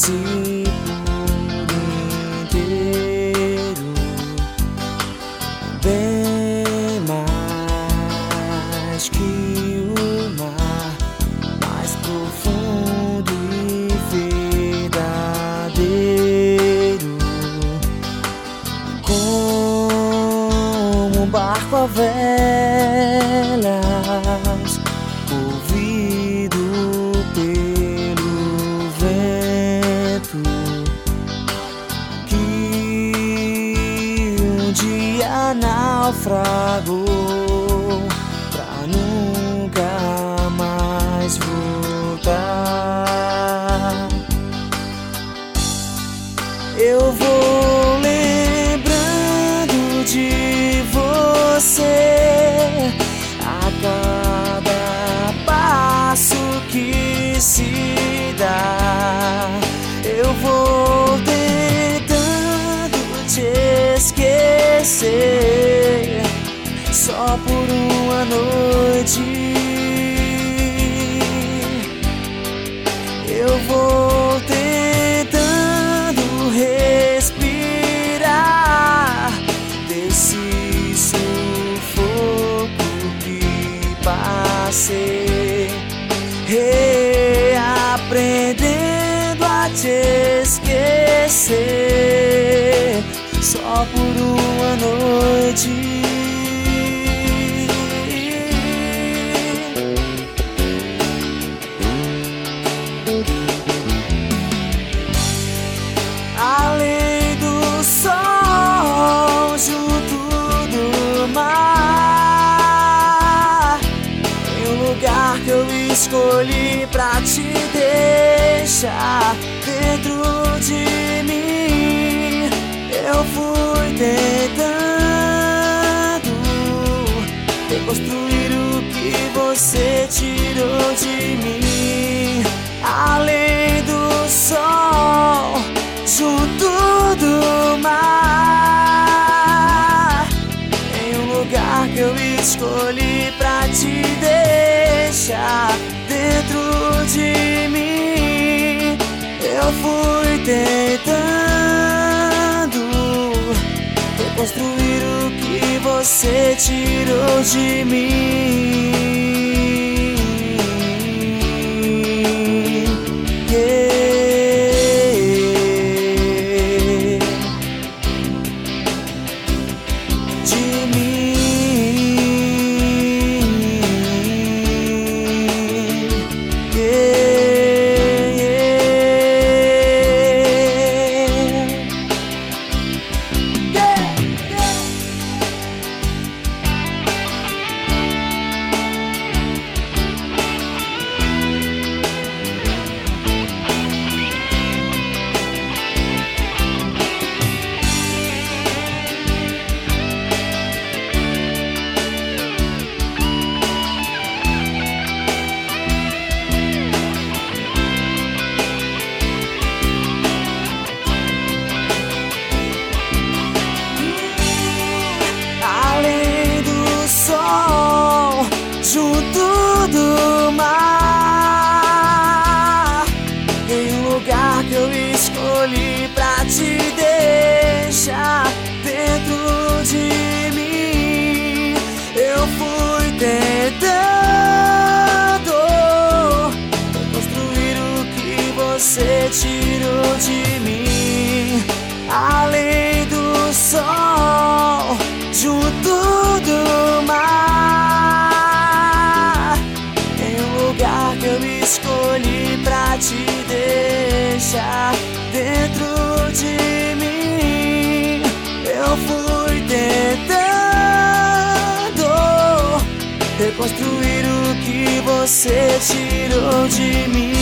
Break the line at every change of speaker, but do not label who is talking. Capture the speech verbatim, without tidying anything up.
esqueci por inteiro, bem mais que o mar, mais profundo e verdadeiro, como um barco a velas, movido pelo vento, que um dia naufragou pra nunca mais voltar. Eu vou lembrando de você a cada passo que se dá. Eu vou tentando te esquecer só por uma noite. Eu vou tentando respirar desse sufoco que passei, reaprendendo a te esquecer só por uma noite. Além do sol, junto do mar, em um lugar que eu escolhi pra te deixar dentro de mim. Eu fui tentando reconstruir o que você tirou de mim. Além do sol, junto do mar, em um lugar que eu escolhi pra te deixar dentro de mim. Eu fui tentando reconstruir o que você tirou de mim. Junto do mar, em um lugar que eu escolhi pra te deixar dentro de mim. Eu fui tentando reconstruir o que você tirou de mim. Além do sol, junto do mar, em um lugar que eu escolhi pra te deixar dentro de mim. Eu fui tentando reconstruir o que você tirou de mim.